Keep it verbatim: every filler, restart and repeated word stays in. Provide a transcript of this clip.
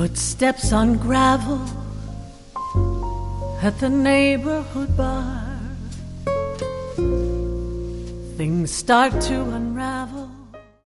Footsteps on gravel at the neighborhood bar. Things start to unravel